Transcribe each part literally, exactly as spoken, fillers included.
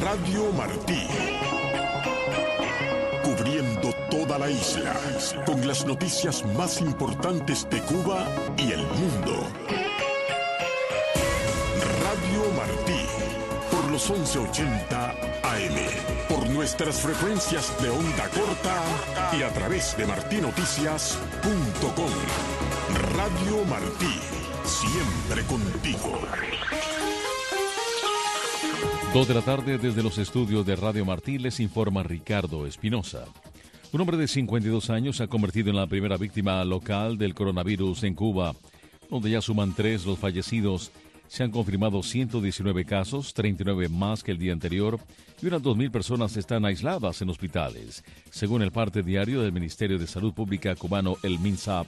Radio Martí. Cubriendo toda la isla, con las noticias más importantes de Cuba y el mundo. Radio Martí, por los once ochenta A M, por nuestras frecuencias de onda corta y a través de martinoticias punto com. Radio Martí, siempre contigo. Dos de la tarde desde los estudios de Radio Martí les informa Ricardo Espinosa. Un hombre de cincuenta y dos años se ha convertido en la primera víctima local del coronavirus en Cuba, donde ya suman tres los fallecidos. Se han confirmado ciento diecinueve casos, treinta y nueve más que el día anterior, y unas dos mil personas están aisladas en hospitales, según el parte diario del Ministerio de Salud Pública cubano, el MINSAP.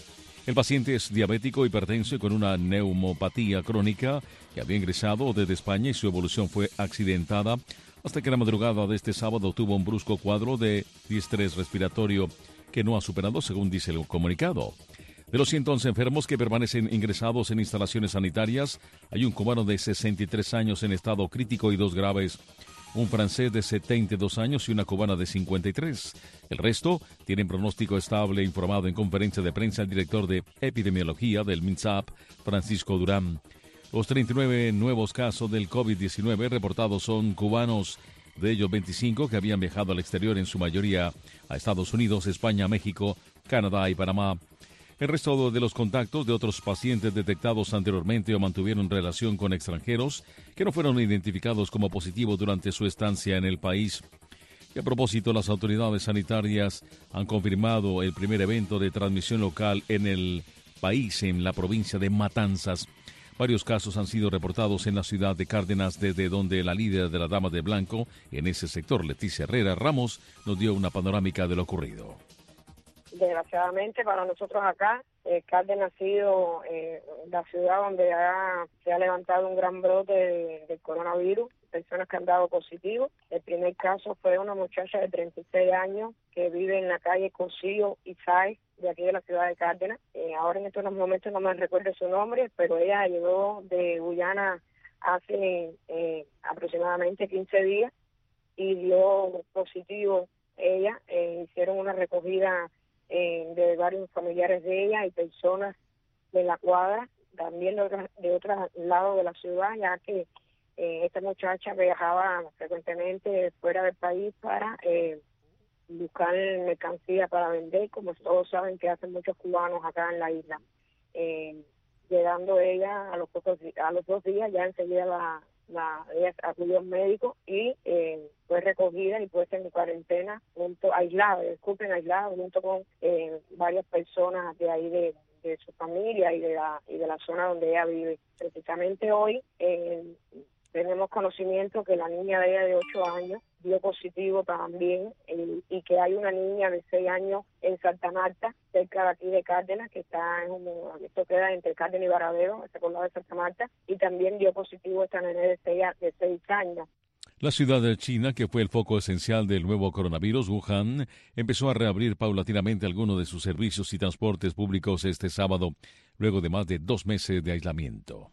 El paciente es diabético, hipertenso y con una neumopatía crónica que había ingresado desde España y su evolución fue accidentada hasta que la madrugada de este sábado tuvo un brusco cuadro de distrés respiratorio que no ha superado, según dice el comunicado. De los ciento once enfermos que permanecen ingresados en instalaciones sanitarias, hay un cubano de sesenta y tres años en estado crítico y dos graves, un francés de setenta y dos años y una cubana de cincuenta y tres. El resto tienen pronóstico estable, informado en conferencia de prensa el director de epidemiología del MINSAP, Francisco Durán. Los treinta y nueve nuevos casos del COVID diecinueve reportados son cubanos, de ellos veinticinco que habían viajado al exterior, en su mayoría a Estados Unidos, España, México, Canadá y Panamá. El resto de los contactos de otros pacientes detectados anteriormente o mantuvieron relación con extranjeros que no fueron identificados como positivos durante su estancia en el país. Y a propósito, las autoridades sanitarias han confirmado el primer evento de transmisión local en el país, en la provincia de Matanzas. Varios casos han sido reportados en la ciudad de Cárdenas, desde donde la líder de la Dama de Blanco en ese sector, Leticia Herrera Ramos, nos dio una panorámica de lo ocurrido. Desgraciadamente para nosotros acá, eh, Cárdenas ha sido eh, la ciudad donde ha, se ha levantado un gran brote de, de coronavirus, personas que han dado positivo. El primer caso fue una muchacha de treinta y seis años que vive en la calle Cosío y Sáez, de aquí de la ciudad de Cárdenas. Eh, ahora en estos momentos no me recuerdo su nombre, pero ella llegó de Guyana hace eh, aproximadamente quince días y dio positivo ella. Eh, hicieron una recogida Eh, de varios familiares de ella y personas de la cuadra, también de otros de otros lados de la ciudad, ya que eh, esta muchacha viajaba frecuentemente fuera del país para eh, buscar mercancía para vender, como todos saben que hacen muchos cubanos acá en la isla. Eh, llegando ella a los pocos, a los dos días, ya enseguida la, la ella acudió al médico y eh, fue recogida y puesta en cuarentena, junto aislada, disculpen, aislada, junto con eh, varias personas de ahí de, de su familia y de la y de la zona donde ella vive. Precisamente hoy eh, tenemos conocimiento que la niña de ella de ocho años dio positivo también eh, y que hay una niña de seis años en Santa Marta, cerca de aquí de Cárdenas, que está en un, esto queda entre Cárdenas y Baradero, este condado de Santa Marta, y también dio positivo esta nena de seis, de seis años. La ciudad de China, que fue el foco esencial del nuevo coronavirus, Wuhan, empezó a reabrir paulatinamente algunos de sus servicios y transportes públicos este sábado, luego de más de dos meses de aislamiento.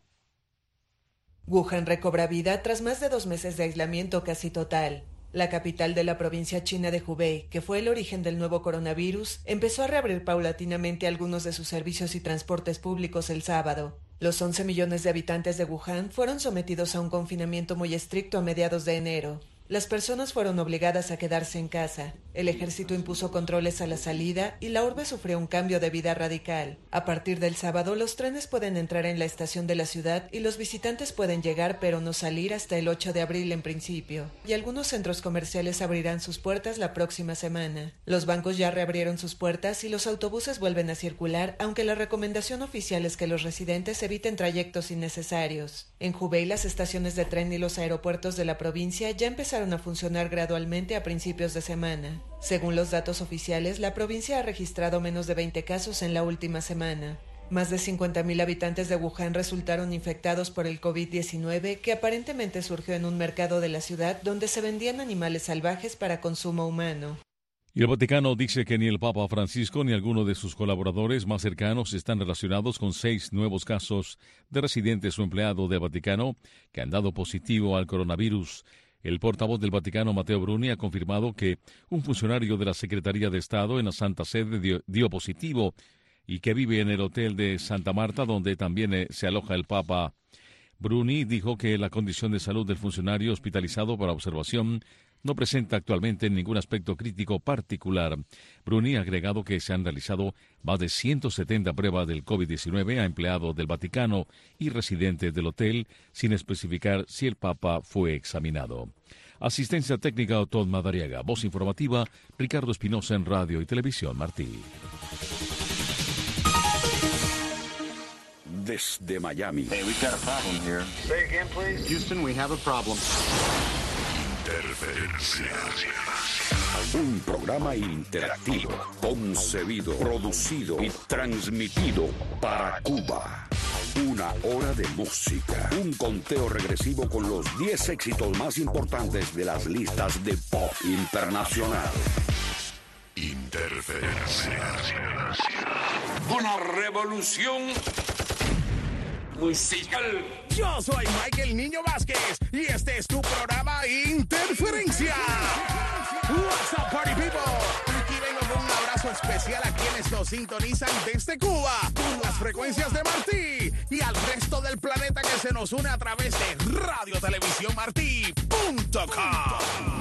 Wuhan recobra vida tras más de dos meses de aislamiento casi total. La capital de la provincia china de Hubei, que fue el origen del nuevo coronavirus, empezó a reabrir paulatinamente algunos de sus servicios y transportes públicos el sábado. Los once millones de habitantes de Wuhan fueron sometidos a un confinamiento muy estricto a mediados de enero. Las personas fueron obligadas a quedarse en casa. El ejército impuso controles a la salida y la urbe sufrió un cambio de vida radical. A partir del sábado, los trenes pueden entrar en la estación de la ciudad y los visitantes pueden llegar pero no salir hasta el ocho de abril en principio. Y algunos centros comerciales abrirán sus puertas la próxima semana. Los bancos ya reabrieron sus puertas y los autobuses vuelven a circular, aunque la recomendación oficial es que los residentes eviten trayectos innecesarios. En Hubei, las estaciones de tren y los aeropuertos de la provincia ya empezaron a funcionar gradualmente a principios de semana. Según los datos oficiales, la provincia ha registrado menos de veinte casos en la última semana. Más de cincuenta mil habitantes de Wuhan resultaron infectados por el COVID diecinueve, que aparentemente surgió en un mercado de la ciudad donde se vendían animales salvajes para consumo humano. Y el Vaticano dice que ni el Papa Francisco ni alguno de sus colaboradores más cercanos están relacionados con seis nuevos casos de residentes o empleados del Vaticano que han dado positivo al coronavirus. El portavoz del Vaticano, Matteo Bruni, ha confirmado que un funcionario de la Secretaría de Estado en la Santa Sede dio, dio positivo y que vive en el hotel de Santa Marta, donde también eh, se aloja el Papa. Bruni dijo que la condición de salud del funcionario hospitalizado para observación no presenta actualmente ningún aspecto crítico particular. Bruni ha agregado que se han realizado más de ciento setenta pruebas del COVID diecinueve a empleados del Vaticano y residentes del hotel, sin especificar si el Papa fue examinado. Asistencia técnica, Otón Madariaga. Voz informativa, Ricardo Espinosa en Radio y Televisión Martí. Desde Miami. Hey, we've got a problem here. Say again, please. Houston, we have a problem. Interferencia. Un programa interactivo, concebido, producido y transmitido para Cuba. Una hora de música. Un conteo regresivo con los diez éxitos más importantes de las listas de pop internacional. Interferencia. Una revolución musical. Yo soy Michael Niño Vázquez y este es tu programa Interferencia. What's up, party people? Aquí vengo con un abrazo especial a quienes nos sintonizan desde Cuba, con las frecuencias de Martí y al resto del planeta que se nos une a través de radio televisión martí punto com.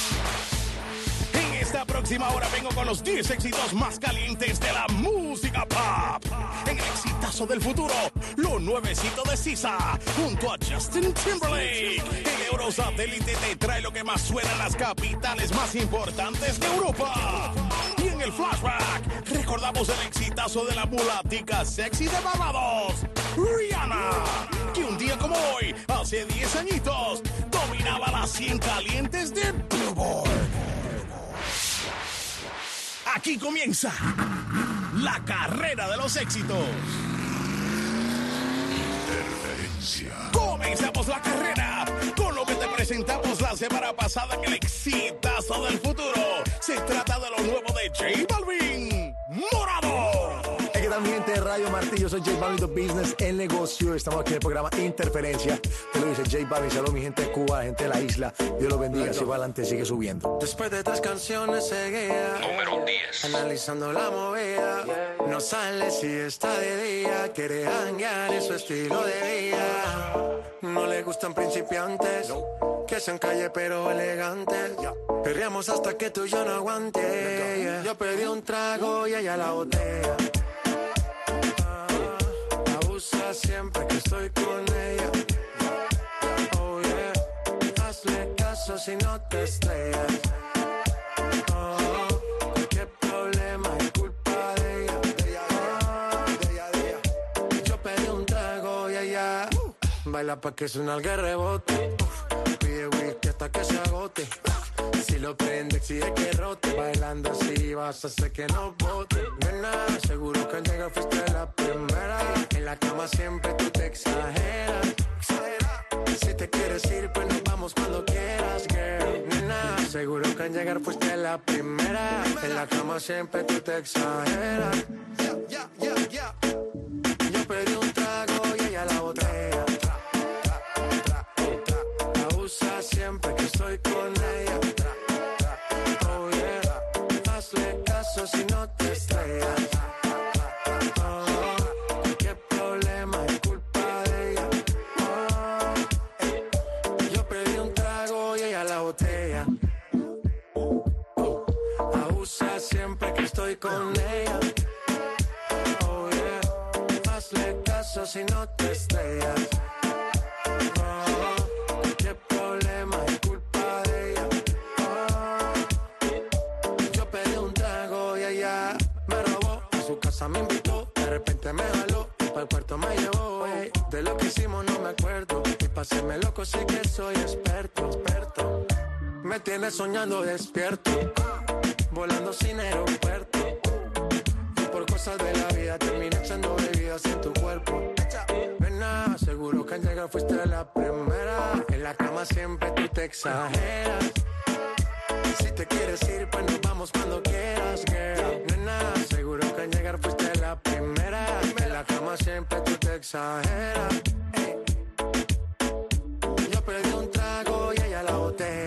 En esta próxima hora vengo con los diez éxitos más calientes de la música pop. En el exitazo del futuro, lo nuevecito de S Z A, junto a Justin Timberlake. El Eurosatélite te trae lo que más suena en las capitales más importantes de Europa. Y en el flashback, recordamos el exitazo de la mulatica sexy de Barbados, Rihanna, que un día como hoy, hace diez añitos, dominaba las cien calientes de Billboard. Aquí comienza la carrera de los éxitos. Interferencia. Comenzamos la carrera con lo que te presentamos la semana pasada en el exitazo del futuro. Se trata de lo nuevo de J Balvin, Morado. ¿Qué tal, mi gente de Radio Martí? Yo soy J Balvin, The Business, el negocio. Estamos aquí en el programa Interferencia. Te lo dice J Balvin. Saludos, mi gente de Cuba, gente de la isla. Dios los bendiga. Sigue adelante, sigue subiendo. Después de tres canciones seguía Número diez. analizando la movida. No sale si está de día. Quiere janguear en su estilo de vida. No le gustan principiantes, que sean calle pero elegantes. Perreamos hasta que tú y yo no aguante. Yo pedí un trago y ella la botella. Abusa siempre que estoy con ella. Oh yeah, hazle caso si no te estrellas. Oh, cualquier problema es culpa de ella. De ella, de ella, de ella. Yo pedí un trago y ella baila pa' que suena el rebote. Pide whisky hasta que se agote. Si lo prende, exige que rote. Bailando así vas a hacer que no bote. Nena, seguro que al llegar fuiste la primera. En la cama siempre tú te exageras. Si te quieres ir, pues nos vamos cuando quieras, girl. Nena, seguro que al llegar fuiste la primera. En la cama siempre tú te exageras. Yeah, yeah, yeah, yeah. Yo pedí un trago y ella la botella. Abusa siempre que estoy con ella. Oh yeah, hazle caso si no te estrellas. Oh, qué problema es culpa de ella. Oh, eh. Yo pedí un trago y ella la botella. Oh, abusa siempre que estoy con ella. Oh yeah, hazle caso si no te estrellas. Me invitó, de repente me jaló, para el cuarto me llevó. Ey, de lo que hicimos no me acuerdo. Y pa' hacerme loco sí que soy experto, experto. Me tienes soñando despierto, volando sin aeropuerto. Y por cosas de la vida terminé echando bebidas en tu cuerpo. Nena, seguro que al llegar fuiste la primera. En la cama siempre tú te exageras. Si te quieres ir, pues nos vamos cuando quieras, girl. Nena, seguro que al llegar fuiste la primera. En la cama siempre tú te exageras. Hey. Yo pedí un trago y ella la botella.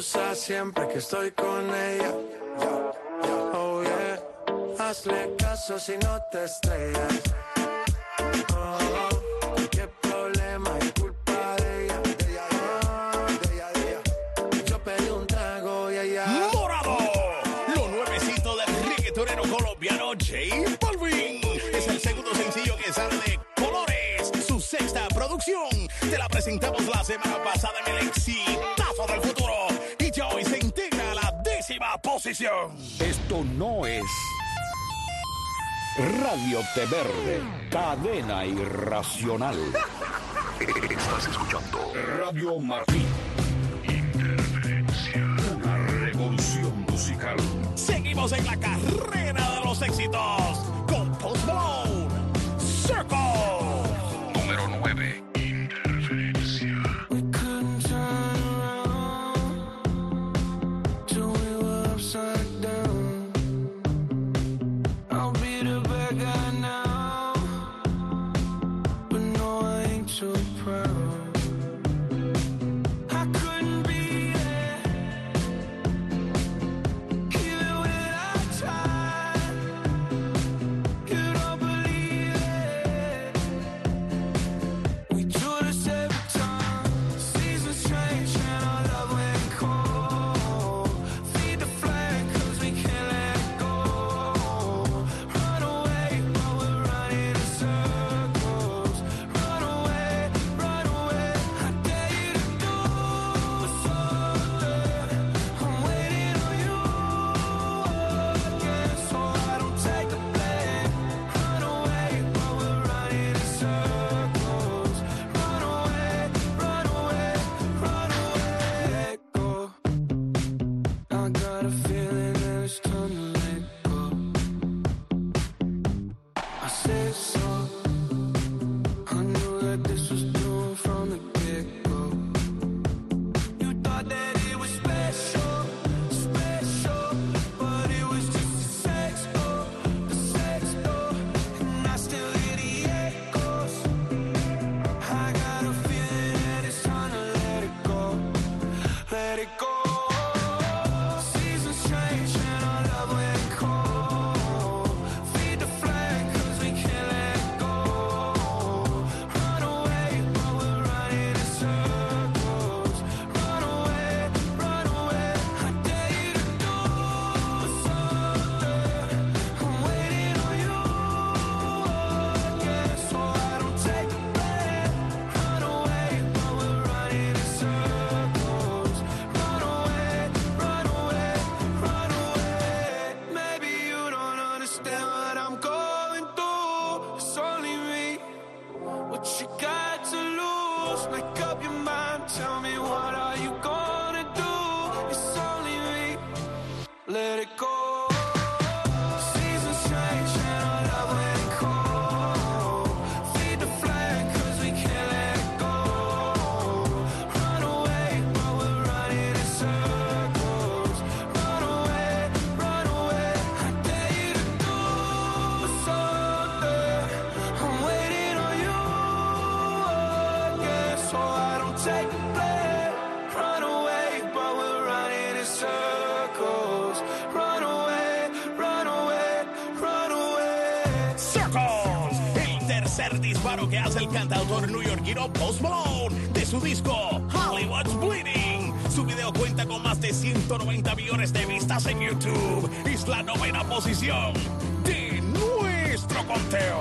usa siempre que estoy con ella. Oh yeah, hazle caso si no te estrellas. Oh, qué problema es culpa de ella. De ella, de ella, de ella. Yo pedí un trago y ella. Morado, lo nuevecito del reggaetonero colombiano J Balvin. Es el segundo sencillo que sale de Colores, su sexta producción. Te la presentamos la semana pasada en el exitazo del futuro y ya hoy se integra a la décima posición. Esto no es Radio Té Verde, cadena irracional. Estás escuchando Radio Martín. Interferencia, una revolución musical. Seguimos en la carrera de los éxitos con Post Malone, Circle. Número nueve. Interferencia. We couldn't turn around till we were upside down. I'll be the bad guy now, but no, I ain't too proud. I couldn't be there, even when I tried. You don't believe it. We do this every time. Seasons change and our love went cold. Feed the flame 'cause we can't let go. Run away while we're running in circles. Run away, run away. I dare you to do something. I'm waiting on you again, so I don't take the blame. Run away while we're running in circles. Run away, run away, run away. Go. I got a feeling that it's time to let go. I said so. I knew that this was doomed from the get-go. You thought that it was special, special, but it was just a sex door, a sex door, and I still hear the echoes. I got a feeling that it's time to let it go, let it go. Seasons change and our love went cold. Feed the flame 'cause we can't let go. Run away while we're running in circles. Run away, run away. I dare you to do something. I'm waiting on you again, so I don't take the blame. Run away while we're running in circles. Run away, run away, run away. Maybe you don't understand what I'm going through. It's only me. What you got to lose? Make up your mind. Tell me, what are you gonna do? It's only me. Let it go. Seasons change and our love went cold. Feed the flame 'cause we can't let go. Run away while we're running in circles. Run away, run away. I dare you to do something. I'm waiting on you again, so I don't take the blame. Run away while we're running in circles. Run away, run away, run away. Circles, el tercer disparo que hace el cantautor neoyorquino Post Malone de su disco Hollywood's Bleeding. Su video cuenta con más de ciento noventa millones de vistas en YouTube. Es la novena posición de nuestro conteo.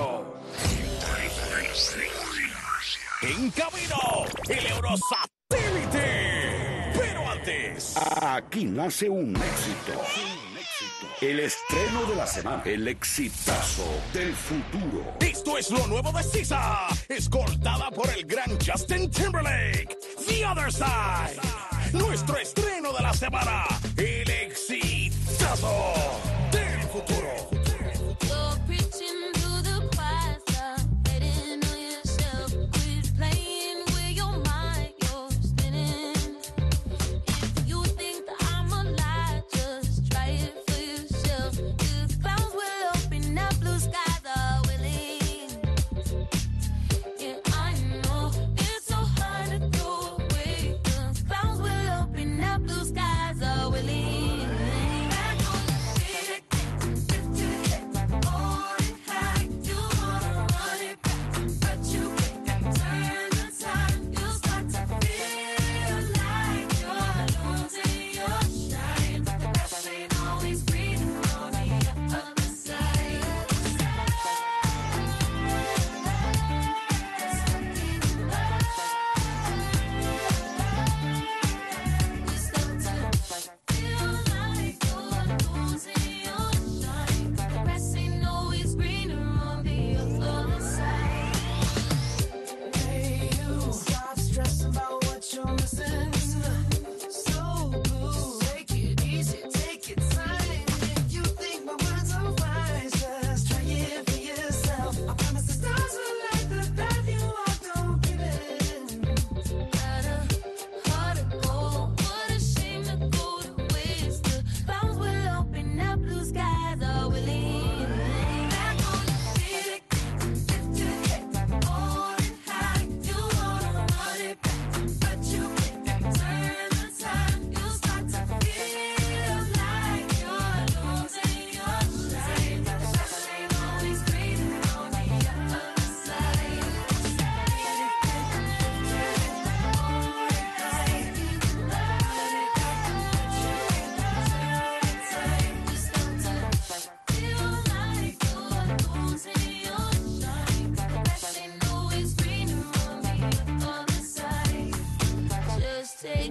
En camino, el Eurosatélite. Pero antes, Aquí nace un éxito. El estreno de la semana. El exitazo del futuro. esto es lo nuevo de S Z A, escoltada por el gran Justin Timberlake. The Other Side. Nuestro estreno de la semana. El exitazo del futuro. You're preaching to the choir, stop betting on yourself. Quit playing with your mind, you're spinning. If you think that I'm a lie, just try it for yourself. Cause clouds will open up, blue skies are willing. Yeah, I know it's so hard to throw away. Cause clouds will open up, blue skies.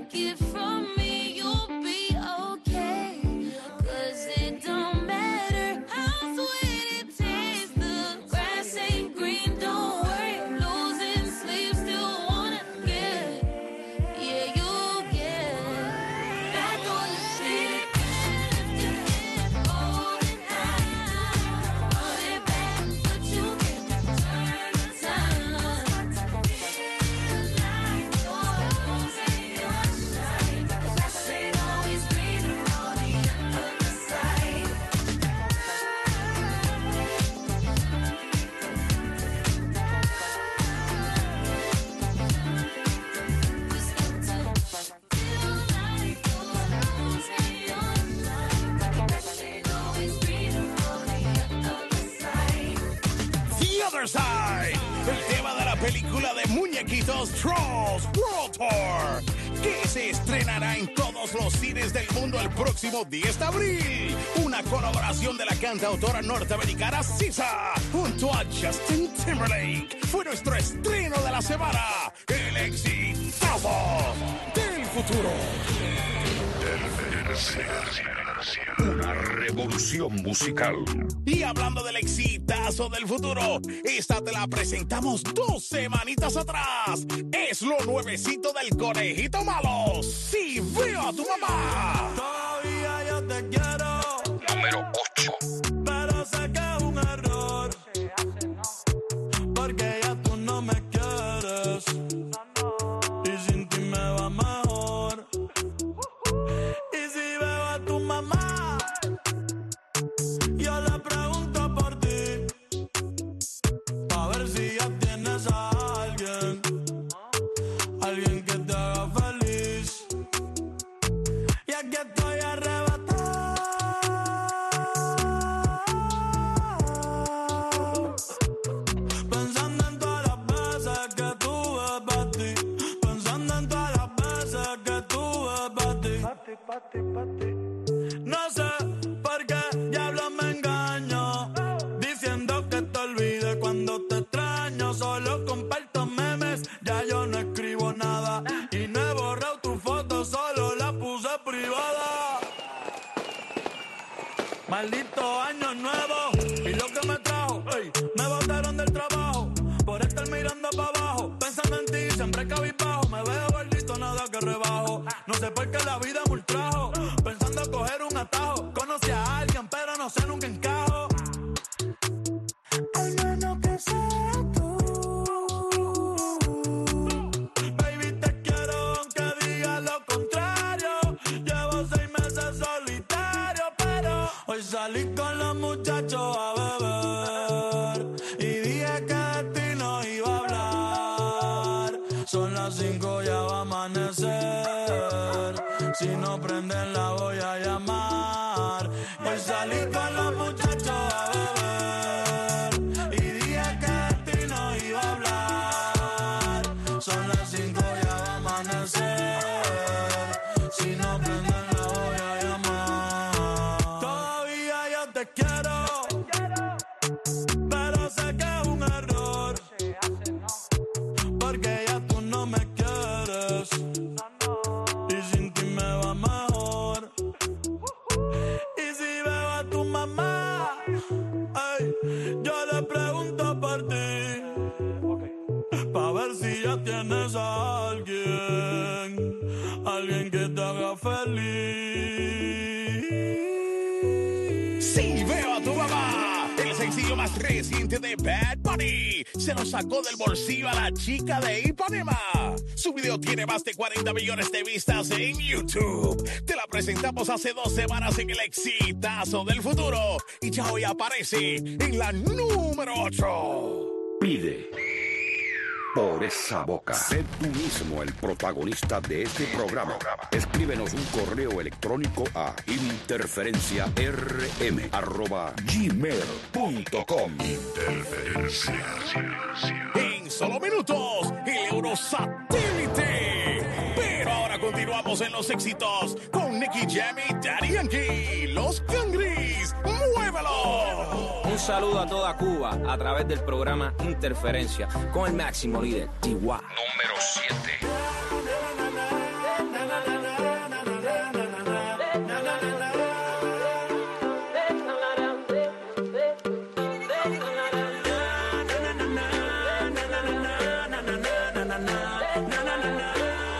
take it from me, you'll be okay. 'Cause it don't matter how sweet it tastes, the grass ain't green, don't worry, losing sleep, still wanna get, yeah, you'll get back on the street. Hold it high, hold it back, but you can turn the time. Feel like you're losing your sight. The grass ain't always greener on the other side. The Other Side, el tema de la película de muñequitos Trolls World Tour, que se estrenará en todos los cines del mundo el próximo diez de abril. Una colaboración de la cantautora norteamericana S Z A junto a Justin Timberlake. Fue nuestro estreno de la semana, el exitazo del futuro. Una revolución musical. Y hablando del exitazo del futuro, esta te la presentamos dos semanitas atrás. Es lo nuevecito del Conejito Malo. Si veo a tu mamá. Todavía yo te quiero, Número ocho. pero sé que es un error. Porque ya tú no me quieres. Y sin ti me va mejor. Y si veo a tu mamá, yo le pregunto por ti. A ver si ya tienes a alguien. Alguien que te haga feliz. Y aquí estoy arrebatado, pensando en todas las veces que tuve para ti, pensando en todas las veces que tuve para ti. No sé por qué diablos me engaño, diciendo que te olvide cuando te extraño. Solo comparto memes, ya yo no escribo nada. Y no he borrado tu foto, solo la puse privada. Maldito año nuevo, y lo que me trajo, ey, me botaron del trabajo, por estar mirando para abajo, pensando en ti, siempre cabizbajo, me veo gordito, nada que rebajo, no sé por qué la vida me ultrajo, pensando coger un atajo, conocí a alguien, pero no sé, nunca encajo, al menos que sea tú, baby, te quiero aunque digas lo contrario, llevo seis meses solitario, pero hoy salí con los muchachos a beber y dije que de ti no iba a hablar. Son las cinco, ya va a amanecer. Si no prenden la voy a llamar. Hoy salí con los muchachos a beber y dije que de ti no iba a hablar. Son las cinco, ya va a amanecer. Si no prenden la voy a llamar. Todavía yo te quiero, pero sé que es un error. Porque ya tú no me quieres. Y sin ti me va mejor. Y si veo a tu mamá, ay, yo le pregunto por ti. Pa' ver si ya tienes a alguien. Alguien que te haga feliz. Si veo a tu mamá, el sencillo más reciente de Bad Bunny, se lo sacó del bolsillo a la chica de Ipanema. Su video tiene más de cuarenta millones de vistas en YouTube. Te la presentamos hace dos semanas en el exitazo del futuro y ya hoy aparece en la número ocho. Pide por esa boca. Sé tú mismo el protagonista de este programa. Escríbenos un correo electrónico a interferenciarm arroba gmail punto com. Interferencia. En solo minutos, el Eurosatélite. Pero ahora continuamos en los éxitos con Nicky Jam y Daddy Yankee, Los Cangris. ¡Muévelo! Un saludo a toda Cuba a través del programa Interferencia con el máximo líder, T Y. Número siete. Na, na, na, na.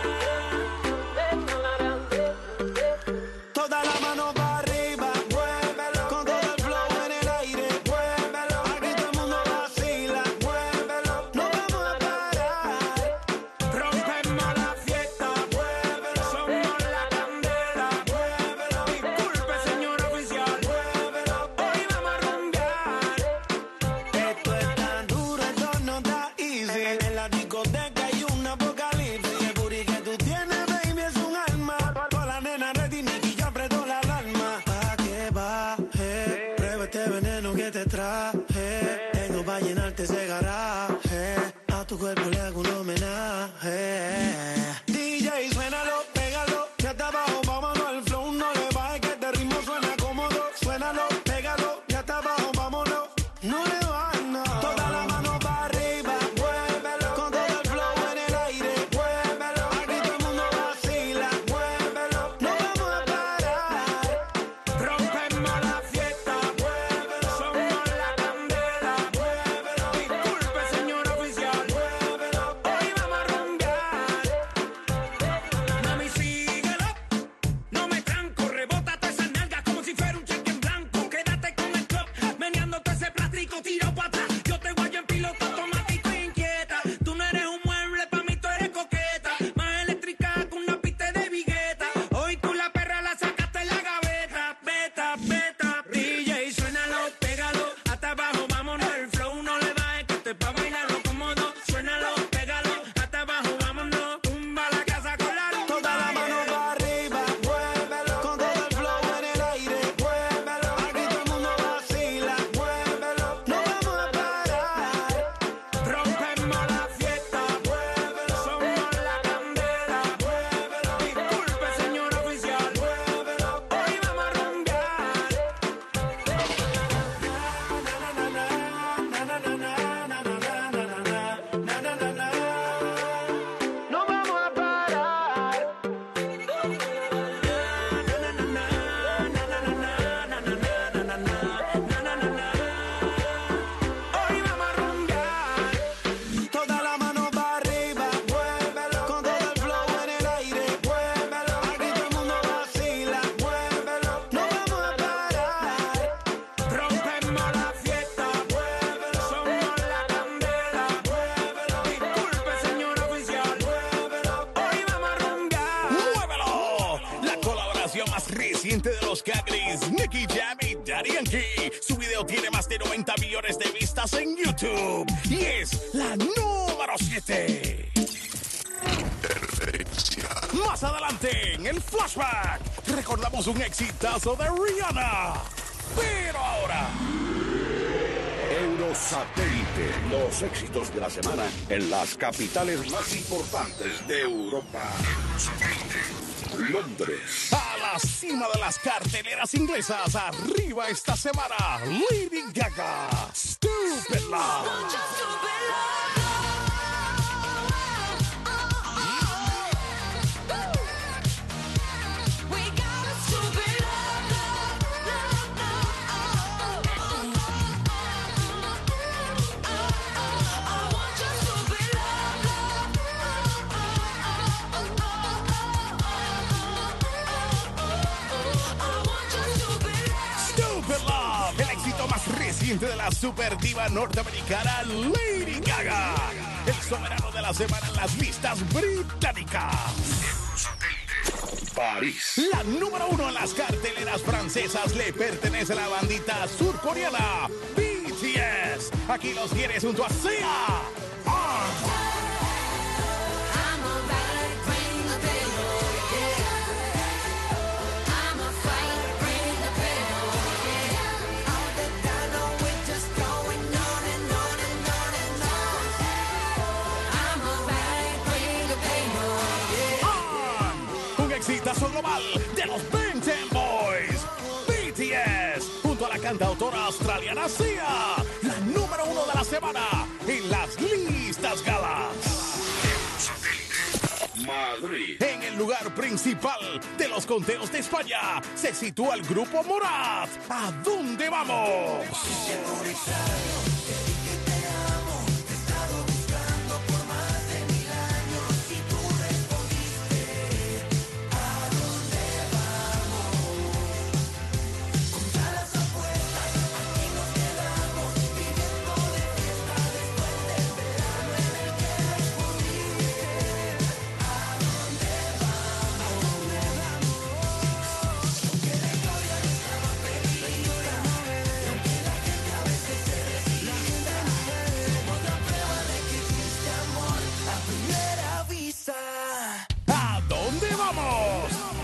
Toda la mano para arriba, muévelo. Con todo el flow en el aire, muévelo. Aquí todo el mundo vacila, muévelo. No vamos a parar. Rompemos la fiesta, muévelo. Somos la candela, muévelo. Disculpe, señor oficial, muévelo. Hoy vamos a rumbear. Esto es tan duro, esto no está easy. En la discoteca hay un apocalipsis. El booty que tú tienes, baby, es un alma. Con la nena ready, Nicky ya apretó la alarma. Pa' que baje, prueba este veneno que te traje. Tengo pa' llenarte ese garaje. A tu cuerpo le hago un homenaje. D J, suénalo, pégalo, ya está abajo, vámonos al flow. No le bajes que este ritmo suena cómodo. Suénalo, pégalo, ya está abajo, vámonos. No le bajes, no. Toda la mano para arriba, muévelo. Con todo el flow en el aire, muévelo. Aquí todo el mundo vacila, muévelo. No vamos a parar. Rompemos la fiesta, muévelo. Somos la candela, muévelo. Disculpe, señor oficial, muévelo. Hoy vamos a rumbear. Mami, síguelo. No me tranco, rebota todas esas nalgas como si fuera un cheque en blanco. Quédate con el club, meneándote ese plástico, tiro para atrás. Yo te guayo en piloto automático e inquieta. Tú no eres un mueble, pa' mí tú eres coqueta. Más eléctrica que una pista de vigueta. Hoy tú la perra la sacaste en la gaveta. Beta, beta, D J, suénalo, pégalo. Hasta abajo, vámonos, el flow no le bajes, que esto es pa' bailarlo cómodo. Suénalo, pégalo, hasta abajo, vámonos. Tumba la casa con la luz. Toda la mano para arriba, muévelo. Con todo el flow en el aire, muévelo. Aquí todo el mundo vacila, muévelo. No vamos a parar. Rompemos la fiesta, muévelo. Somos la candela, muévelo. Disculpe, señor oficial, muévelo. Hoy vamos a rumbear. No vamos a parar. Hoy vamos a rumbear. Toda la mano para arriba, muévelo. Con todo el flow en el aire, muévelo. Aquí todo el mundo vacila, muévelo. No vamos a parar. Rompemos la fiesta, muévelo. Somos la candela, muévelo. Disculpe, señor oficial, muévelo. Hoy vamos a rumbear. ¡Muévelo! La colaboración más reciente de los Cagris, Nicky Jam y Daddy Yankee. Su video tiene más de noventa millones de vistas en YouTube y es la número siete. Más adelante, en el flashback, recordamos un exitazo de Rihanna. Pero ahora, Eurosatélite, los éxitos de la semana en las capitales más importantes de Europa. Londres, a la cima de las carteleras inglesas, arriba esta semana, Lady Gaga, Stupid Love. Stupid Love, el éxito más reciente de la super diva norteamericana Lady Gaga, el soberano de la semana en las listas británicas. París, La número uno en las carteleras francesas le pertenece a la bandita surcoreana B T S. Aquí los tienes junto a Sia. Ah. Un exitazo global de los Ben Ten Boys, B T S, junto a la cantautora australiana Sia, la número uno de la semana en las listas galas. Madrid, En el lugar principal de los conteos de España se sitúa el grupo Morat. ¿A dónde vamos?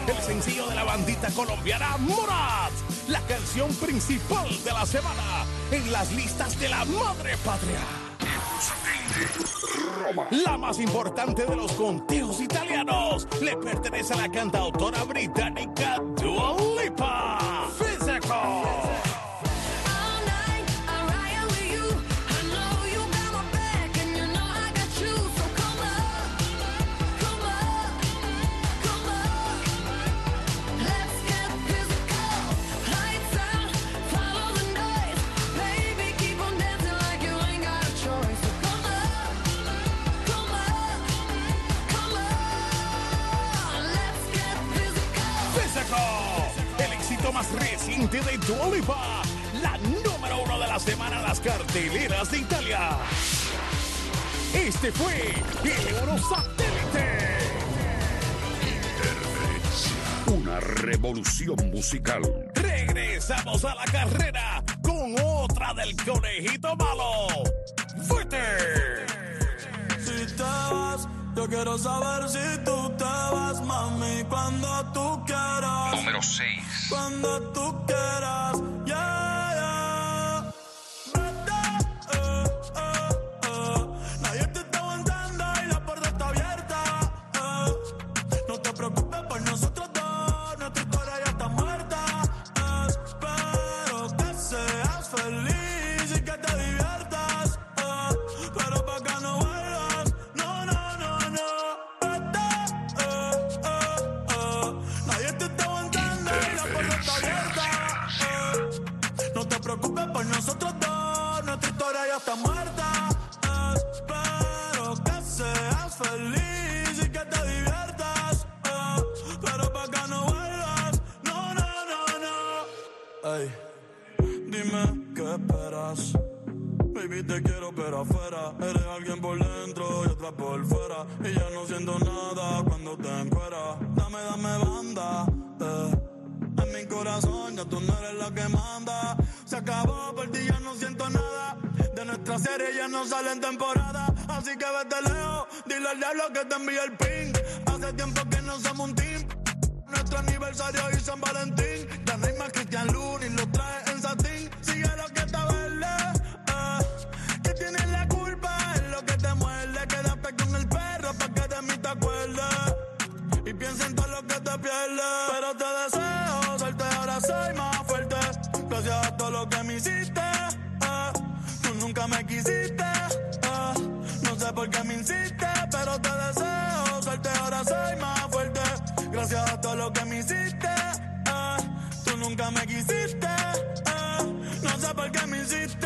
el sencillo de la bandita colombiana Morat, la canción principal de la semana en las listas de la madre patria. La más importante de los conteos italianos le pertenece a la cantautora británica Dua Lipa. Physical. El éxito más reciente de Dua Lipa, la número uno de la semana en las carteleras de Italia. Este fue el Eurosatélite. Interferencia. Una revolución musical. Regresamos a la carrera con otra del conejito malo. ¡Fuerte! Si te vas, yo quiero saber si tú te vas, mami, cuando tú quieras. Número seis. Cuando tú quieras, yeah, yeah. Vete, eh, eh, eh. Nadie te está aguantando y la puerta está abierta. Eh. No te preocupes por nosotros dos, nuestra historia ya está muerta. Eh. Espero que seas feliz y que te diviertas. Eh. Pero pa' que no vuelvas, no, no, no, no. Vete, eh, eh, eh. Nadie te está aguantando y la puerta está abierta. Eh. No te preocupes por nosotros dos, nuestra historia ya está muerta. Eh. Espero que seas feliz y que te diviertas. Eh. Pero pa' que no vuelvas, no, no, no, no. Ey, dime qué esperas. Baby, te quiero pero afuera. Eres alguien por dentro y otra por fuera. Y ya no siento nada cuando te encueras. Dame, dame banda, eh. En mi corazón ya tú no eres la que manda. Se acabó, por ti ya no siento nada. De nuestra serie ya no sale en temporada. Así que vete lejos, dile al diablo que te envíe el ping. Hace tiempo que no somos un team. Nuestro aniversario y San Valentín. Ya no hay más Cristian Luna y lo trae en satín. Sigue lo que está verde. Que tienes la culpa, es lo que te muerde. Quédate con el perro pa' que de mí te acuerdes. Y piensa en todo lo que te pierdes. Pero te deseo suerte, ahora soy más fuerte. Gracias a todo lo que me hiciste. eh. Tú nunca me quisiste. eh. No sé por qué me insiste. Pero te deseo suerte, ahora soy más fuerte. Gracias a todo lo que me hiciste. eh. Tú nunca me quisiste. eh. No sé por qué me hiciste.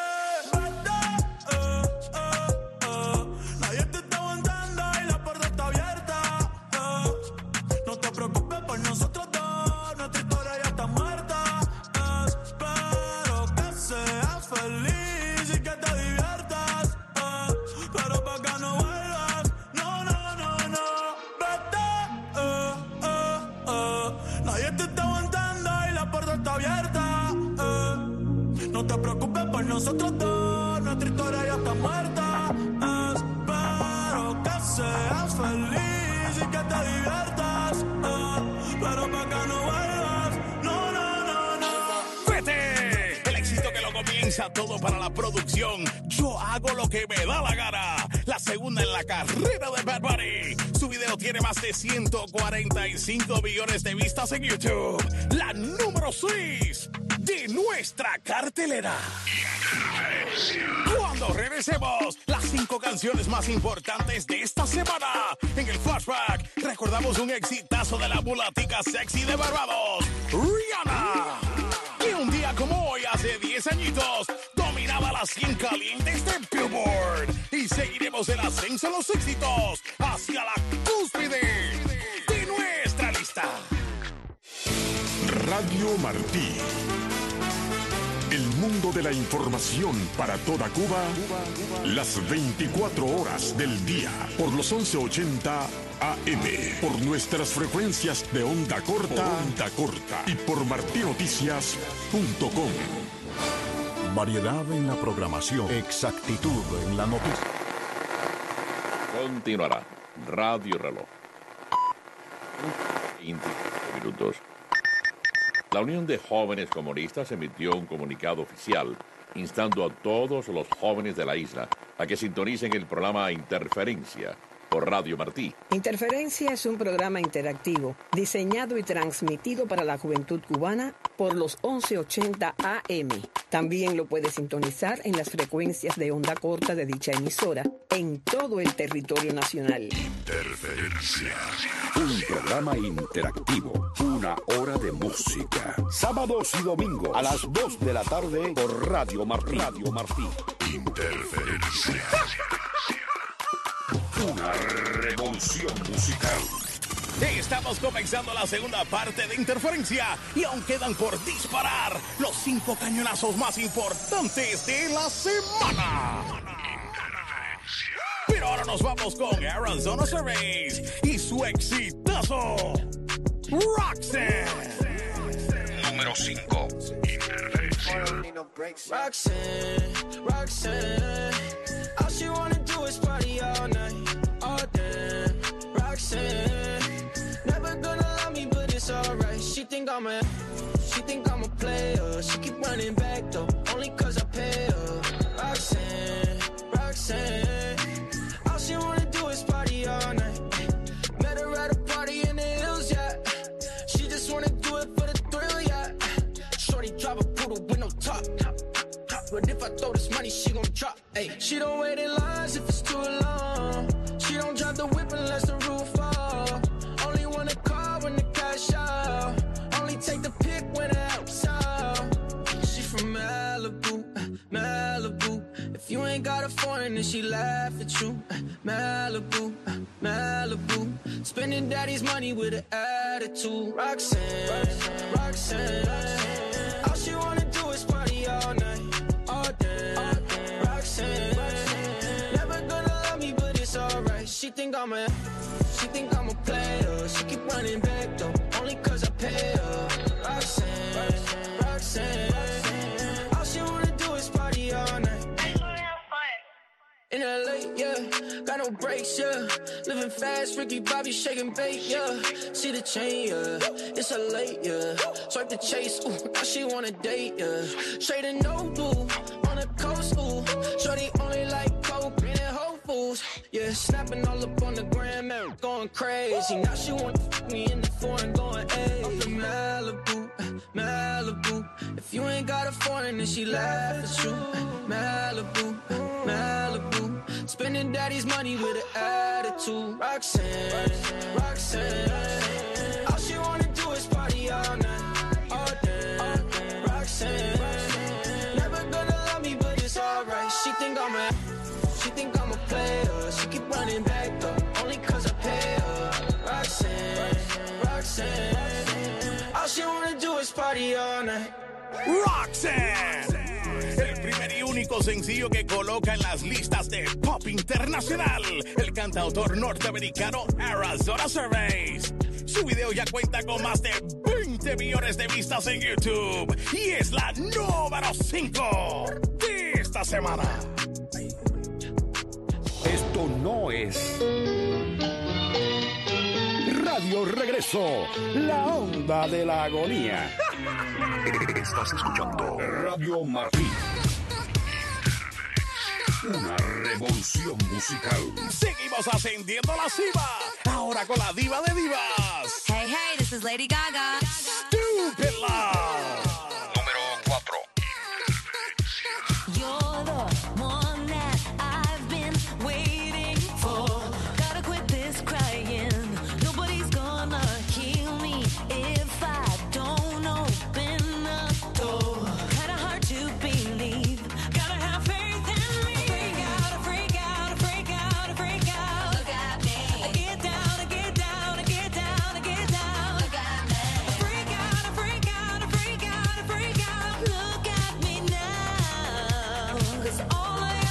Nadie te está aguantando y la puerta está abierta. Eh. No te preocupes por nosotros dos, nuestra historia ya está muerta. Eh. Espero que seas feliz y que te diviertas. Eh. Pero pa' que no vuelvas, no, no, no, no. Vete, eh, eh, eh. Nadie te está aguantando y la puerta está abierta. Eh. No te preocupes por nosotros dos, nuestra historia ya está muerta. Espero que seas feliz y que te diviertas. eh, Pero pa' que no vuelvas, no, no, no, no. ¡Vete! El éxito que lo comienza todo para la producción. Yo hago lo que me da la gana. La segunda en la carrera de Bad Bunny. Su video tiene más de ciento cuarenta y cinco millones de vistas en YouTube. La número seis de nuestra cartelera. Cuando regresemos, las cinco canciones más importantes de esta semana. En el flashback, recordamos un exitazo de la mulatica sexy de Barbados, Rihanna. Y un día como hoy, hace diez añitos, dominaba las cien calientes de Billboard. Y seguiremos el ascenso de los éxitos hacia la cúspide de nuestra lista. Radio Martí. El mundo de la información para toda Cuba, las veinticuatro horas del día, por los once ochenta A M, por nuestras frecuencias de onda corta, onda corta y por martinoticias punto com. Variedad en la programación, exactitud en la noticia. Continuará Radio Reloj. quince minutos. La Unión de Jóvenes Comunistas emitió un comunicado oficial instando a todos los jóvenes de la isla a que sintonicen el programa Interferencia por Radio Martí. Interferencia es un programa interactivo diseñado y transmitido para la juventud cubana por los once ochenta A M. También lo puede sintonizar en las frecuencias de onda corta de dicha emisora en todo el territorio nacional. Interferencia. Un programa interactivo. Una hora de música. Sábados y domingos a las dos de la tarde por Radio Martí. Radio Martí. Interferencia. Una revolución musical. Estamos comenzando la segunda parte de Interferencia y aún quedan por disparar los cinco cañonazos más importantes de la semana. Pero ahora nos vamos con Arizona Surveys y su exitazo Roxanne. Número cinco. Roxanne, Roxanne, all she wanna do is party all night, all damn. Roxanne, never gonna love me, but it's alright. She think I'm a, she think I'm a player. She keep running back though, only cause I pay her. Roxanne, Roxanne, all she wanna do is party all night. Met her at a party in the hills, yeah. She just wanna do it for the thrill, yeah. Shorty drive a poodle with no top. But if I throw this money, she gon' drop. Ay, she don't wait in lines if it's too long. She don't drive the whip unless the roof fall. Only want a car when the cash out. Only take the pick when the help's out. She from Malibu, Malibu. If you ain't got a foreign, then she laugh at you. Malibu, Malibu. Spending daddy's money with an attitude. Roxanne, Roxanne, Roxanne. All she wanna do is party all night. All day, all day. Roxanne, Roxanne. Never gonna love me, but it's alright. She think I'm a, she think I'm a player. She keep running back though, only cause I pay her. Roxanne, Roxanne, Roxanne. All she wanna do is party all night. In L A, yeah, got no brakes, yeah. Living fast, Ricky Bobby shaking bait, yeah. See the chain, yeah. It's a late, yeah. Swipe the chase, ooh, now she wanna date, yeah. Straight and no blue, on the coast, ooh. Shorty only like coke and Whole Foods, yeah. Snapping all up on the gram, man, going crazy. Now she wanna fuck me in the foreign, going, ayy. I'm from Malibu, Malibu. If you ain't got a foreign, then she laugh at you. Malibu, Malibu. Spending daddy's money with an attitude. Roxanne, Roxanne. All she wanna do is party all night, all day. Roxanne, never gonna love me, but it's alright. She think I'm a, she think I'm a player. She keep running back though, only cause I pay her. Roxanne, Roxanne. All she wanna do is party all night. Roxanne, el primer y único sencillo que coloca en las listas de pop internacional, el cantautor norteamericano Arizona Surveys. Su video ya cuenta con más de veinte millones de vistas en YouTube y es la número cinco de esta semana. Esto no es Radio Regreso, la onda de la agonía. Estás escuchando Radio Martí. Una revolución musical. Seguimos ascendiendo la cima. Ahora con la diva de divas. Hey, hey, this is Lady Gaga. Stupid Love. Número cuatro. You're the one that I've been waiting for. Gotta quit this crying. Nobody's gonna heal me if I don't open the door. Kinda hard to believe. Gotta have faith in me. Freak out, I freak out, I freak out, I freak out. Look at me. I get down, I get down, I get down, I get down. Look at me. I freak out, I freak out, I freak out, I freak out. Look at me now. 'Cause all I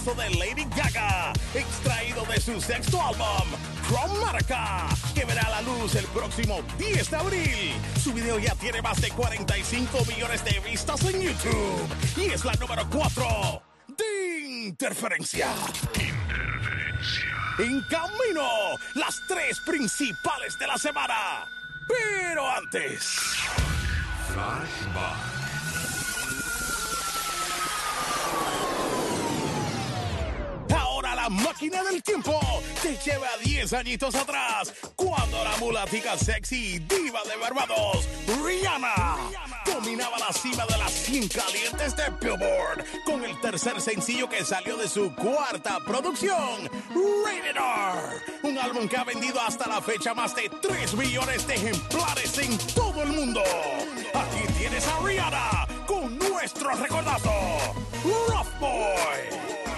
temazo de Lady Gaga, extraído de su sexto álbum, Chromatica, que verá la luz el próximo diez de abril. Su video ya tiene más de cuarenta y cinco millones de vistas en YouTube y es la número cuatro de Interferencia. Interferencia. En camino, las tres principales de la semana. Pero antes, Flashback. Ahora la máquina del tiempo te lleva diez añitos atrás, cuando la mulatica sexy diva de Barbados, Rihanna, dominaba la cima de las cien calientes de Billboard con el tercer sencillo que salió de su cuarta producción, Rated R, un álbum que ha vendido hasta la fecha más de tres millones de ejemplares en todo el mundo. Aquí tienes a Rihanna con nuestro recordazo, Rough Boy.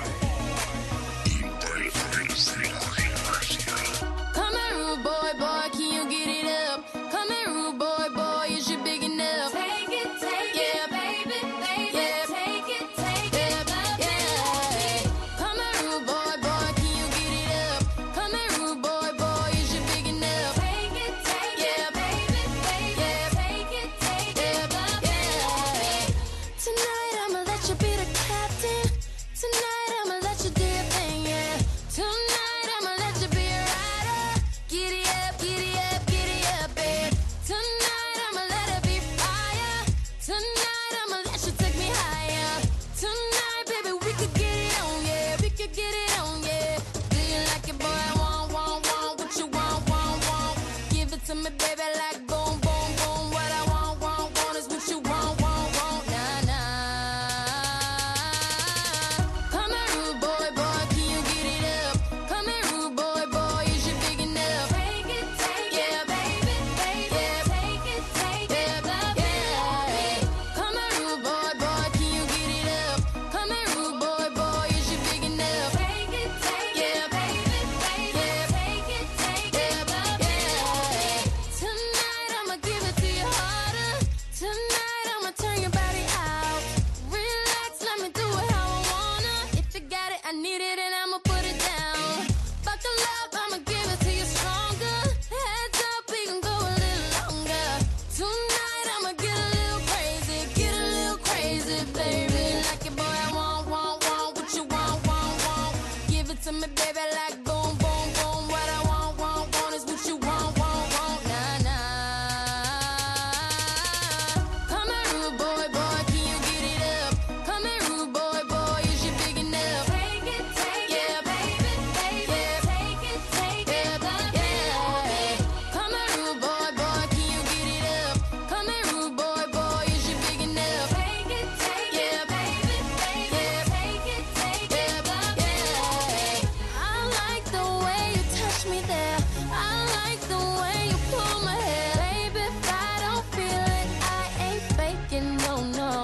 Come here, rude boy, boy, can you get it up? Come here, rude boy, boy, is you big enough? Take it, take yeah, it, baby, baby, yeah, take it, take yeah, it, yeah. Come here, rude boy, boy, can you get it up? Come here, rude boy, boy, is you big enough? Take it, take yeah, baby, baby, yeah, take it, take yeah, yeah. Tonight I'ma let you be the captain. Tonight I'ma let you do your thing, yeah. Tonight I'ma let you be a rider. Giddy up, giddy up, giddy up, babe. Tonight I'ma let it be fire. Tonight I'ma let you take me higher. Tonight, baby, we could get it on, yeah. We could get it on, yeah. Do you like it, boy? I want, want, want what you want, want, want. Give it to me, baby, like boom, boom, boom. What I want, want, want is what you want, want, want. Nah, nah. Come here, rude boy, boy, can you get it up? Come here, rude boy, boy, is you big enough? Take it, take yeah, baby, baby, yeah, take it, take yeah, yeah. Come here, rude boy, boy, can you get it up? Come here, rude boy, boy, is you big enough? Take it, take yeah, baby, baby, yeah, take it, take yeah, yeah. Tonight I'ma give it to you harder. Tonight I'ma turn your body out. Relax, let me do it how I wanna. If you got it, I need it, and I'ma put it down. Buckle up, I'ma give it to you stronger. Heads up, we can go a little longer. Tonight I'ma get a little crazy, get a little crazy, baby. Like it, boy, I want, want, want what you want, want, want. Give it to me, baby, like boom, boom, boom. What I want, want, want is what you want, want, want. Nah, nah. Come here, rude boy, boy, can you get it up? Come here, rude boy, boy, is you big enough? Take it, take yeah, baby, baby, yeah, take it, take yeah, yeah. Come here, rude boy, boy, can you get it up? Come here, rude boy, boy, is you big enough? Take it, take yeah, baby, baby, yeah, take it, take yeah, yeah. I like the way you touch me there. I like the way you pull my hair, baby. If I don't feel it, I ain't faking, no, no.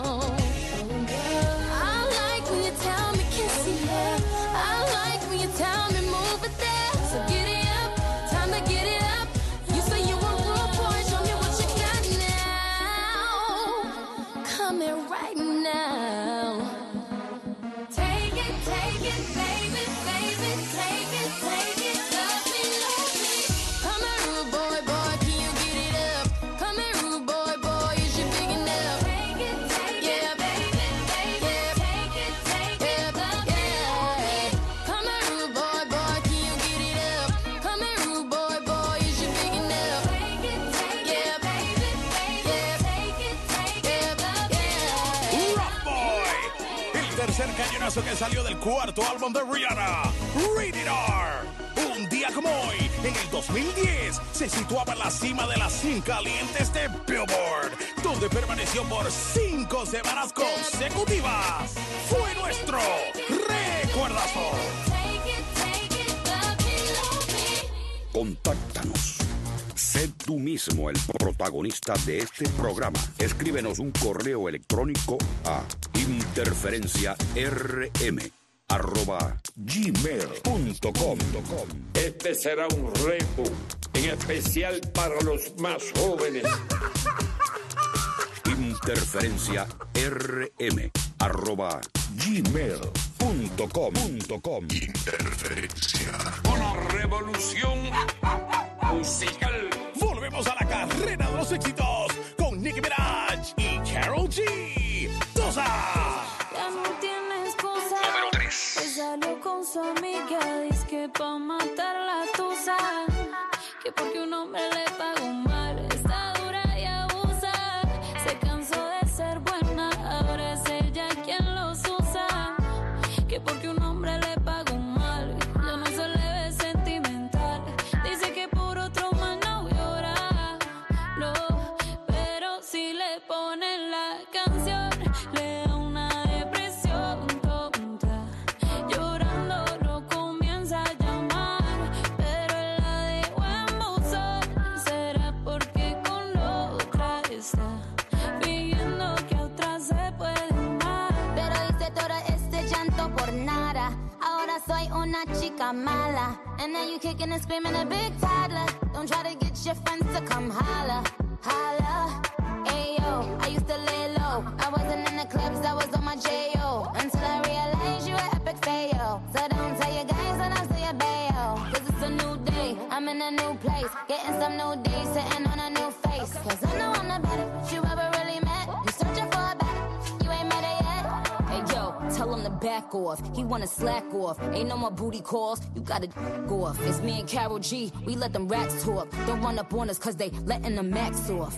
I like when you tell me kiss it, yeah. I like when you tell me move it there. So get it up, time to get it up. You say you want good boy, show me what you got now. Come here right now. Take it, take it, baby, baby, take it, take it, love me, love me. Come here, rude boy, boy, can you get it up? Come here, rude boy, boy, is you big enough? Take it, take yeah, baby, baby, yeah, take it, take yeah, yeah. Come here, rude boy, boy, can you get it up? Come here, rude boy, boy, is you big enough? Take it, take yeah, baby, baby, yeah, take it, take yeah, yeah. Rough Boy, el tercer cañonazo que salió del cuarto álbum de Rihanna, Rated R. Un día como hoy, en el dos mil diez, se situaba en la cima de las cien calientes de Billboard, donde permaneció por cinco semanas consecutivas. Fue nuestro recuerdazo. Contáctanos. Sé tú mismo el protagonista de este programa. Escríbenos un correo electrónico a interferenciarm arroba gmail punto com. Este será un reto, en especial para los más jóvenes. Interferencia rm arroba gmail punto com. Interferencia. Una revolución musical. Volvemos a la carrera de los éxitos con Nicki Minaj y Karol G. ¡Tosa! Ya no tiene excusa. Número tres. Que salió con su amiga, dice que pa' matar la tusa. Que porque un hombre le pagó mal, está dura y abusa. Se cansó de ser buena, ahora es ella quien los usa. Que porque un hombre le pagó mal, ya no se le ve sentimental. Dice que por otro más no llora, no. Pero si le ponen la canción, le da una depresión tonta. Llorando lo comienza a llamar, pero él la dejó en buzón. Será porque con la otra está viendo que a otra se puede amar. Pero hice todo este llanto por nada. Ahora soy una chica mala. And now you kicking and screaming a big toddler. Don't try to get your friends to come holla, holla. Ayo, I used to lay low. I wasn't in the clubs, I was on my J O. Until I realized you were epic fail. So don't tell your guys when I say a bail. Cause it's a new day, I'm in a new place. Getting some new days, sitting on a new face. Cause I know I'm the better you ever really met. You searching for a better, you ain't met it yet. Hey yo, tell him to back off. He wanna slack off. Ain't no more booty calls. You gotta go off. It's me and Karol G. We let them rats talk. Don't run up on us cause they letting the max off.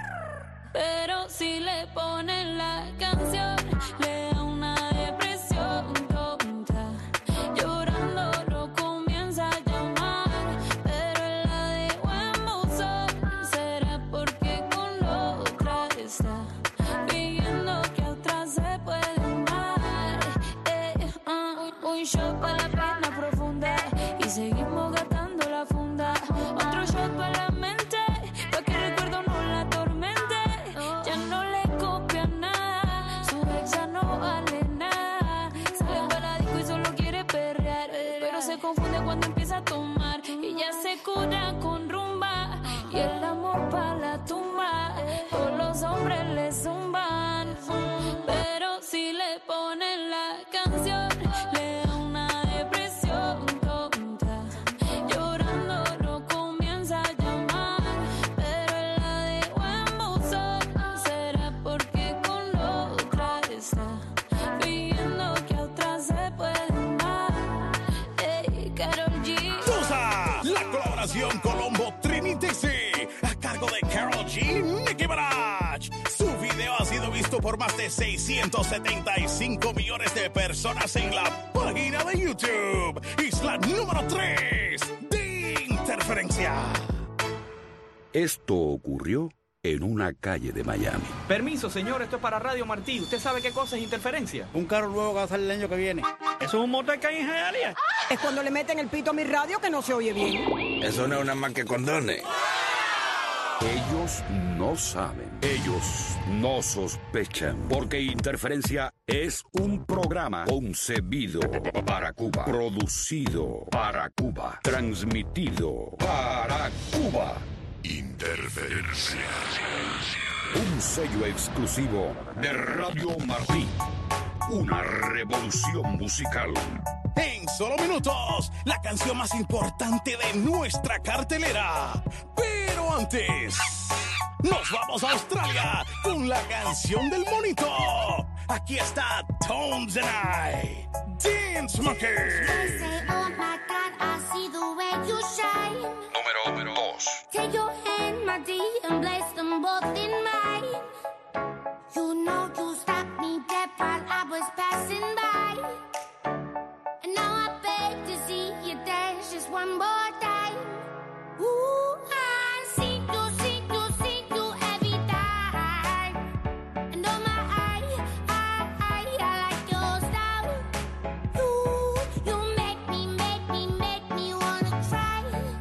Pero si le ponen la canción, le da una depresión tonta. Llorando lo comienza a llamar, pero él la dejó en buzón. Será porque con la otra está viendo que a otra se puede amar. Eh, uh, un shot para la pena profunda y seguimos gastando la funda. Otro shot para la mente, pa' que el recuerdo no la atormente. Ya no le copia nada, su ex ya no vale nada. Sale para la disco y solo quiere perrear, pero se confunde cuando empieza a tomar. Y ya se cura con rumba y el amor pa' la tumba. Todos los hombres le zumban, pero si le ponen la canción, le da una depresión tonta. Llorando lo comienza a llamar, pero él la dejó en buzón. Será porque con la otra está viendo que a otra se puede amar. Ey, Karol G. ¡Tosa! La colaboración Colombo Trinity a cargo de Karol G y Nicki Minaj. Su video ha sido visto por más de seiscientos setenta y cinco millones de personas en la página de YouTube. Es la número tres de Interferencia. Esto ocurrió en una calle de Miami. Permiso, señor, esto es para Radio Martí. ¿Usted sabe qué cosa es interferencia? Un carro nuevo que va a salir el año que viene. ¿Eso es un motor que hay en Hialeah? Es cuando le meten el pito a mi radio que no se oye bien. Eso no es una más que condones. Ellos no saben, ellos no sospechan, porque Interferencia es un programa concebido para Cuba, producido para Cuba, transmitido para Cuba. Interferencia. Un sello exclusivo de Radio Martí. Una revolución musical. En solo minutos, la canción más importante de nuestra cartelera. Pero antes, nos vamos a Australia con la canción del monito. Aquí está Tones and I, Dance Monkey. Oh my God, I see the way you shine. Número, número dos. Take your hand, my dear, and place them both in mine. You know you stopped me dead while I was passing by. And now I beg to see you dance just one more time. Ooh, I see you, see you, see you every time. And oh my, I, I, I, I like your style. Ooh, you make me, make me, make me wanna try.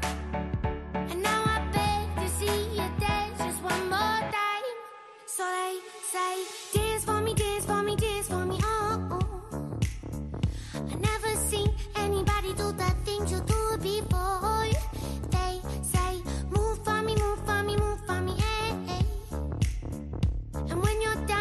And now I beg to see you dance just one more time. So they say, dance for me, dance for me, dance for me, oh, oh. I never seen anybody do the things you do before. They say, move for me, move for me, move for me, hey, hey. And when you're done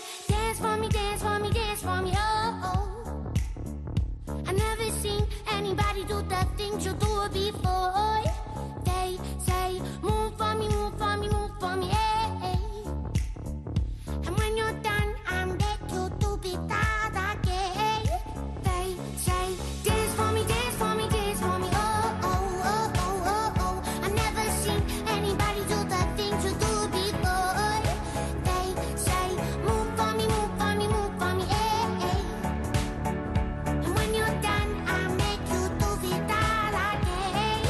dance for me, dance for me, dance for me, oh, oh. I never seen anybody do the things you do before. They say, move for me, move for me, move for me, hey, hey. And when you're done, I make you do be that again. They say, dance for me, dance for me, dance for me, oh, oh, oh, oh, oh, oh. I never seen anybody do the things you do before. They say, move for me, move for me, move for me, hey, hey. And when you're done, I make you do be that again.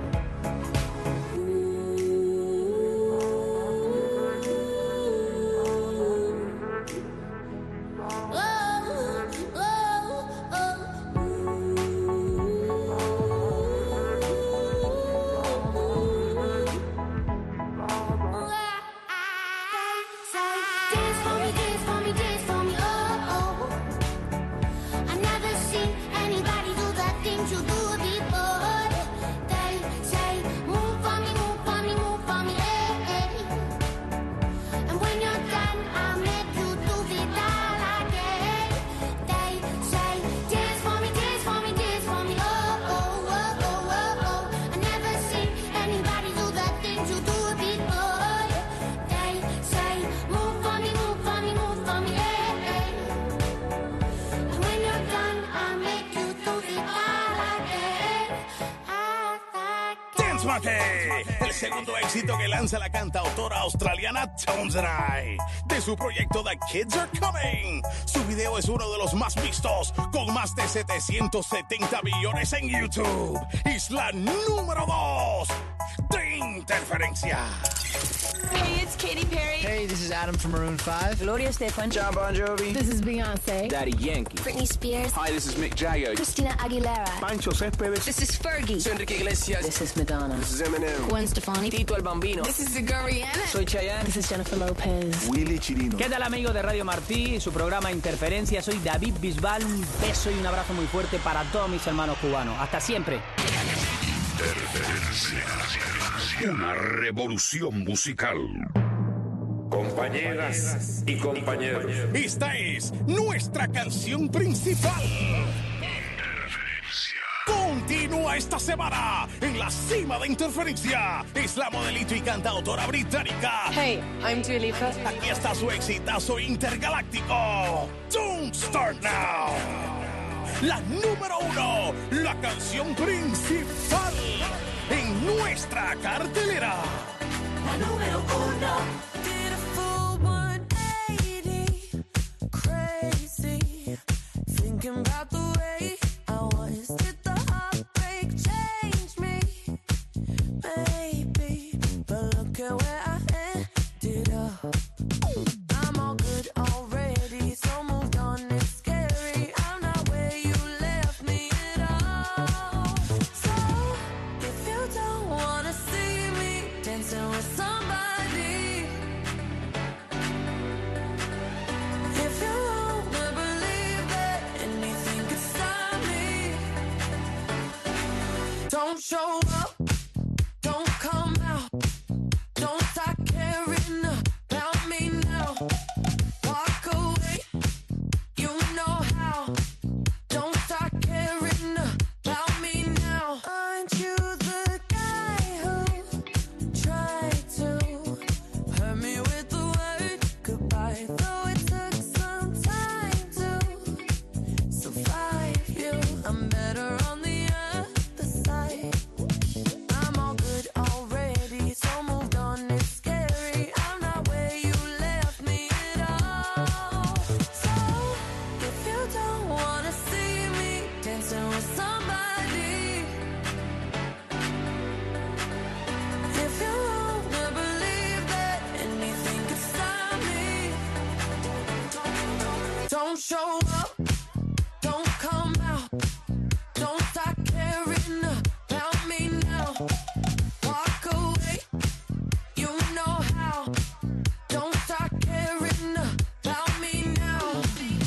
Dance for me, dance for me, dance for me, oh, oh. I never seen anybody do the things you do before. They say, move for me, move for me, move for me, hey, hey. And when you're done, I'll make you do the that again. They say, dance for me, dance for me, dance for me, oh, oh, oh, oh, oh, oh. I never seen anybody do the things you do before. They say, move for me, move for me, move for me, hey, hey. And when you're done, I'll make you do the that again. Dance Monkey, el segundo éxito que lanza la cantautora australiana Tones and I, de su proyecto The Kids Are Coming. Su video es uno de los más vistos, con más de setecientos setenta millones en YouTube. Es la número dos de Interferencia. Hey, it's Katy Perry. Hey, this is Adam from Maroon five. Gloria Estefan. John Bon Jovi. This is Beyonce. Daddy Yankee. Britney Spears. Hi, this is Mick Jagger. Christina Aguilera. Pancho Céspedes. This is Fergie. Soy Enrique Iglesias. This is Madonna. This is Eminem. Gwen Stefani. Tito el Bambino. This is Rihanna. Soy Chayanne. This is Jennifer Lopez. Willy Chirino. ¿Qué tal, amigos de Radio Martí? Su programa Interferencia. Soy David Bisbal. Un beso y un abrazo muy fuerte para todos mis hermanos cubanos. Hasta siempre. Interferencia. Una revolución musical. Compañeras y compañeros. Esta es nuestra canción principal. Continúa esta semana en la cima de Interferencia. Es la modelito y cantautora británica. Hey, I'm Dua Lipa. Aquí está su exitazo intergaláctico. Don't Start Now. La número uno, la canción principal en nuestra cartelera. La número uno. Did a full one eighty, crazy, thinking about the way I was. Did the heartbreak change me? Maybe, but look at where I ended up. I'm all good already, so moved on, it's scary. I'm not where you left me at all. So, if you don't wanna see me dancing with somebody, if you wanna believe that anything could stop me, don't show up, don't come out, don't start caring about me now. Walk away, you know how. Don't start caring about me now. Aren't you the guy who tried to hurt me with the word goodbye? Though it took some time to survive you, I'm better on the other side. I'm all good already, so moved on, it's scary. I'm not where you left me at all. So, if you don't wanna see me dancing with somebody, if you wanna believe that anything could stop me, don't show up, don't come out, don't start caring about me now. Walk away, you know how. Don't start caring about me now.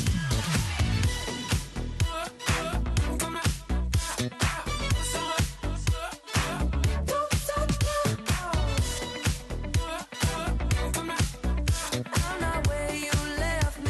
Don't stop now. I'm not where you left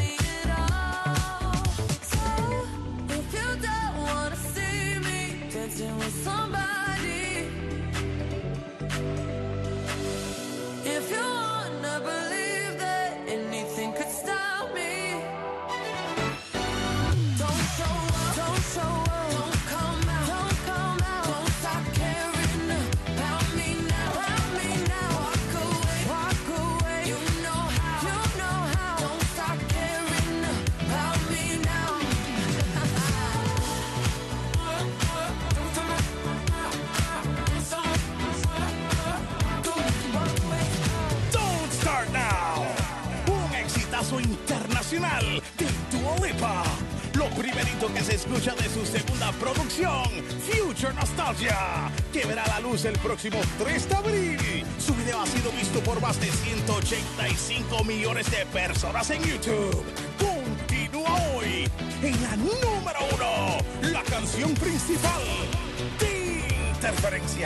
exitoso internacional de Dua Lipa. Lo primerito que se escucha de su segunda producción, Future Nostalgia, que verá la luz el próximo tres de abril. Su video ha sido visto por más de ciento ochenta y cinco millones de personas en YouTube. Continúa hoy en la número uno, la canción principal de Interferencia.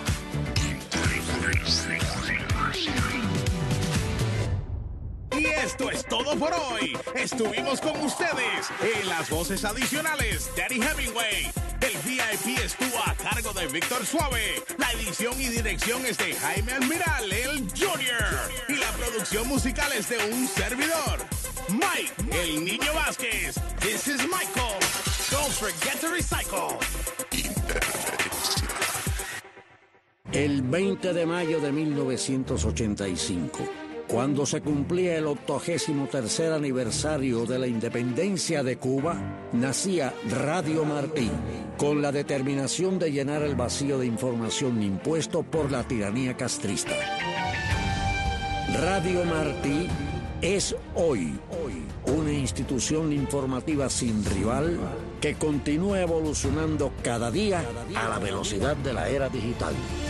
Y esto es todo por hoy. Estuvimos con ustedes en las voces adicionales. Danny Hemingway. El V I P estuvo a cargo de Víctor Suave. La edición y dirección es de Jaime Almiral, el Junior. Y la producción musical es de un servidor, Mike, el Niño Vázquez. This is Michael. Don't forget to recycle. El veinte de mayo de mil novecientos ochenta y cinco, cuando se cumplía el octogésimo tercer aniversario de la independencia de Cuba, nacía Radio Martí, con la determinación de llenar el vacío de información impuesto por la tiranía castrista. Radio Martí es hoy, hoy una institución informativa sin rival que continúa evolucionando cada día a la velocidad de la era digital.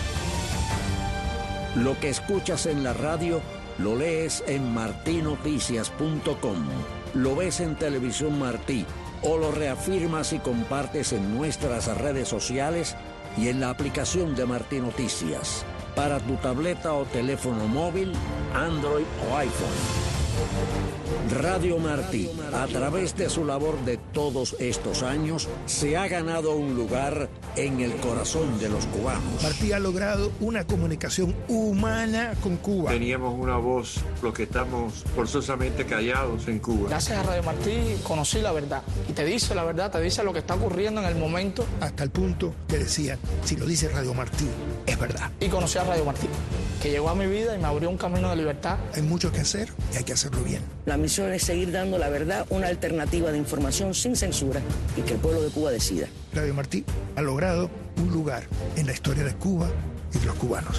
Lo que escuchas en la radio lo lees en martí noticias punto com, lo ves en Televisión Martí o lo reafirmas y compartes en nuestras redes sociales y en la aplicación de Martí Noticias para tu tableta o teléfono móvil, Android o iPhone. Radio Martí, a través de su labor de todos estos años, se ha ganado un lugar en el corazón de los cubanos. Martí ha logrado una comunicación humana con Cuba. Teníamos una voz, los que estamos forzosamente callados en Cuba. Gracias a Radio Martí conocí la verdad. Y te dice la verdad, te dice lo que está ocurriendo en el momento. Hasta el punto que decían, si lo dice Radio Martí, es verdad. Y conocí a Radio Martí, que llegó a mi vida y me abrió un camino de libertad. Hay mucho que hacer y hay que hacerlo bien. La misión es seguir dando la verdad, una alternativa de información sin censura y que el pueblo de Cuba decida. Radio Martí ha logrado un lugar en la historia de Cuba y de los cubanos.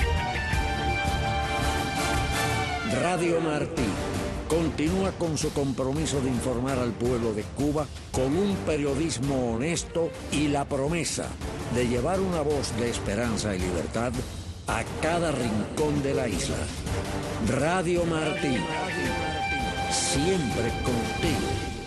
Radio Martí continúa con su compromiso de informar al pueblo de Cuba con un periodismo honesto y la promesa de llevar una voz de esperanza y libertad a cada rincón de la isla. Radio Martí, siempre contigo.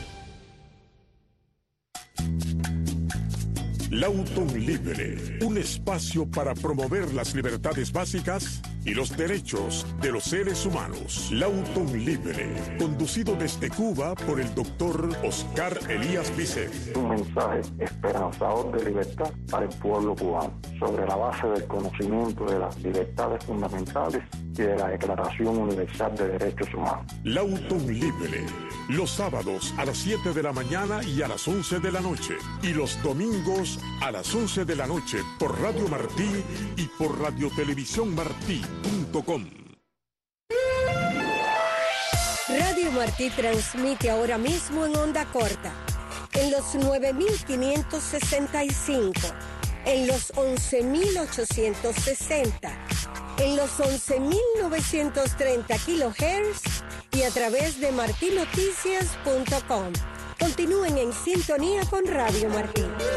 Lauton Libre, un espacio para promover las libertades básicas y los derechos de los seres humanos. Lauton Libre, conducido desde Cuba por el doctor Oscar Elías Bisset. Un mensaje esperanzador de libertad para el pueblo cubano, sobre la base del conocimiento de las libertades fundamentales y de la Declaración Universal de Derechos Humanos. Lauton Libre, los sábados a las siete de la mañana y a las once de la noche, y los domingos a las once de la noche por Radio Martí y por radio televisión martí punto com. Radio Martí transmite ahora mismo en onda corta, en los nueve mil quinientos sesenta y cinco, en los once mil ochocientos sesenta, en los once mil novecientos treinta kilohertz y a través de martí noticias punto com. Continúen en sintonía con Radio Martí.